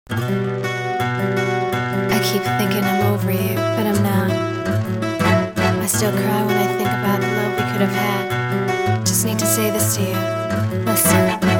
I keep thinking I'm over you, but I'm not. I still cry when I think about the love we could have had. Just need to say this to you. Listen.